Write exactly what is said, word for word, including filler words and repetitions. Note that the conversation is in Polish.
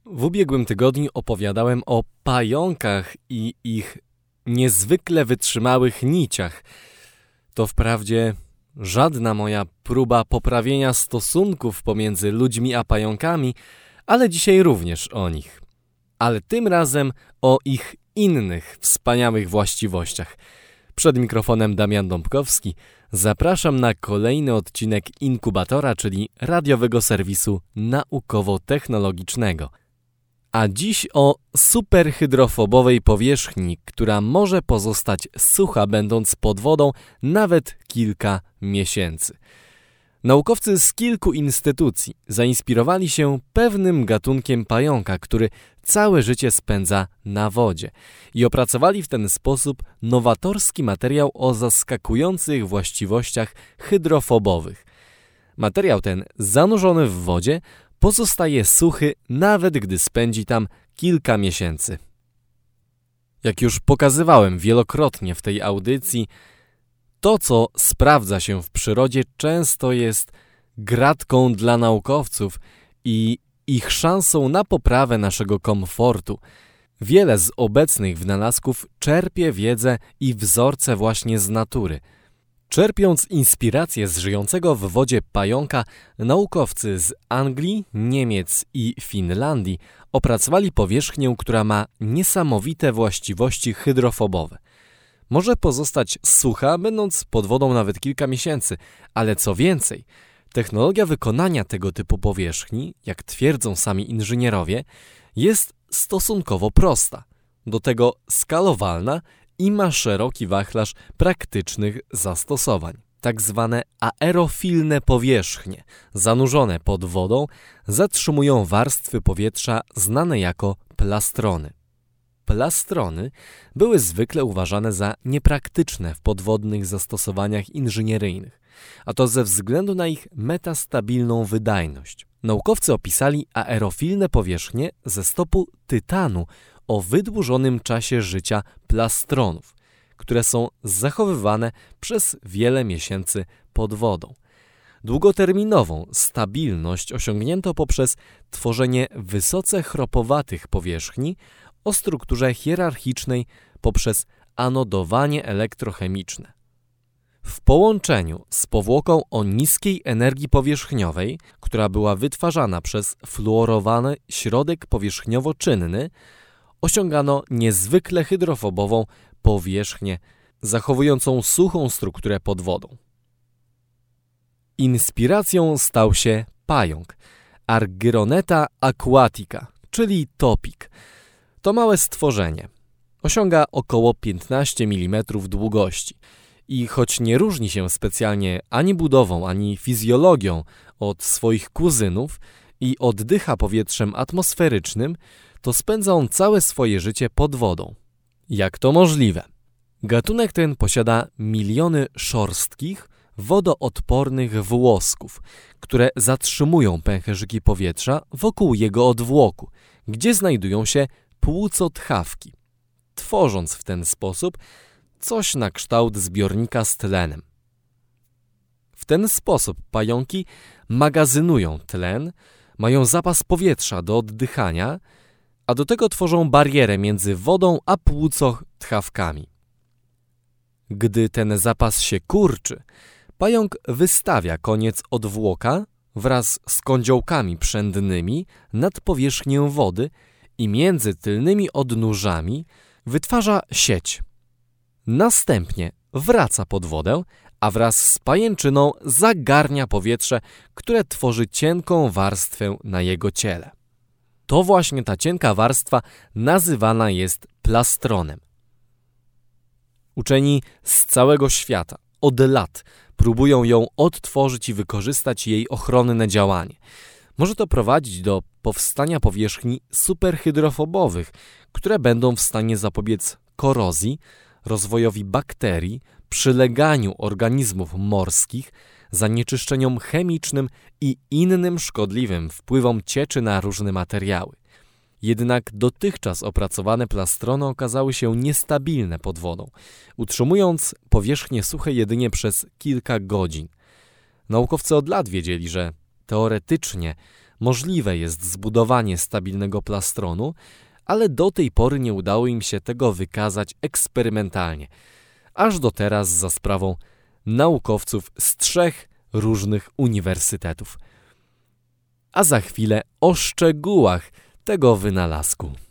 W ubiegłym tygodniu opowiadałem o pająkach i ich niezwykle wytrzymałych niciach. To wprawdzie żadna moja próba poprawienia stosunków pomiędzy ludźmi a pająkami, ale dzisiaj również o nich. Ale tym razem o ich innych wspaniałych właściwościach. Przed mikrofonem Damian Dąbkowski. Zapraszam na kolejny odcinek Inkubatora, czyli radiowego serwisu naukowo-technologicznego. A dziś o superhydrofobowej powierzchni, która może pozostać sucha, będąc pod wodą nawet kilka miesięcy. Naukowcy z kilku instytucji zainspirowali się pewnym gatunkiem pająka, który całe życie spędza na wodzie i opracowali w ten sposób nowatorski materiał o zaskakujących właściwościach hydrofobowych. Materiał ten, zanurzony w wodzie, pozostaje suchy, nawet gdy spędzi tam kilka miesięcy. Jak już pokazywałem wielokrotnie w tej audycji, to, co sprawdza się w przyrodzie, często jest gratką dla naukowców i ich szansą na poprawę naszego komfortu. Wiele z obecnych wynalazków czerpie wiedzę i wzorce właśnie z natury. Czerpiąc inspirację z żyjącego w wodzie pająka, naukowcy z Anglii, Niemiec i Finlandii opracowali powierzchnię, która ma niesamowite właściwości hydrofobowe. Może pozostać sucha, będąc pod wodą nawet kilka miesięcy, ale co więcej, technologia wykonania tego typu powierzchni, jak twierdzą sami inżynierowie, jest stosunkowo prosta, do tego skalowalna i ma szeroki wachlarz praktycznych zastosowań. Tak zwane aerofilne powierzchnie, zanurzone pod wodą, zatrzymują warstwy powietrza znane jako plastrony. Plastrony były zwykle uważane za niepraktyczne w podwodnych zastosowaniach inżynieryjnych, a to ze względu na ich metastabilną wydajność. Naukowcy opisali aerofilne powierzchnie ze stopu tytanu o wydłużonym czasie życia plastronów, które są zachowywane przez wiele miesięcy pod wodą. Długoterminową stabilność osiągnięto poprzez tworzenie wysoce chropowatych powierzchni o strukturze hierarchicznej poprzez anodowanie elektrochemiczne. W połączeniu z powłoką o niskiej energii powierzchniowej, która była wytwarzana przez fluorowany środek powierzchniowo-czynny, osiągano niezwykle hydrofobową powierzchnię, zachowującą suchą strukturę pod wodą. Inspiracją stał się pająk Argyroneta aquatica, czyli topik. To małe stworzenie. Osiąga około piętnaście milimetrów długości i choć nie różni się specjalnie ani budową, ani fizjologią od swoich kuzynów i oddycha powietrzem atmosferycznym, to spędza on całe swoje życie pod wodą. Jak to możliwe? Gatunek ten posiada miliony szorstkich, wodoodpornych włosków, które zatrzymują pęcherzyki powietrza wokół jego odwłoku, gdzie znajdują się płucotchawki, tworząc w ten sposób coś na kształt zbiornika z tlenem. W ten sposób pająki magazynują tlen, mają zapas powietrza do oddychania, a do tego tworzą barierę między wodą a płucotchawkami. Gdy ten zapas się kurczy, pająk wystawia koniec odwłoka wraz z kądziołkami przędnymi nad powierzchnię wody i między tylnymi odnóżami wytwarza sieć. Następnie wraca pod wodę, a wraz z pajęczyną zagarnia powietrze, które tworzy cienką warstwę na jego ciele. To właśnie ta cienka warstwa nazywana jest plastronem. Uczeni z całego świata od lat próbują ją odtworzyć i wykorzystać jej ochronne działanie. Może to prowadzić do powstania powierzchni superhydrofobowych, które będą w stanie zapobiec korozji, rozwojowi bakterii, przyleganiu organizmów morskich, zanieczyszczeniom chemicznym i innym szkodliwym wpływom cieczy na różne materiały. Jednak dotychczas opracowane plastrony okazały się niestabilne pod wodą, utrzymując powierzchnie suche jedynie przez kilka godzin. Naukowcy od lat wiedzieli, że teoretycznie możliwe jest zbudowanie stabilnego plastronu, ale do tej pory nie udało im się tego wykazać eksperymentalnie, aż do teraz za sprawą naukowców z trzech różnych uniwersytetów. A za chwilę o szczegółach tego wynalazku.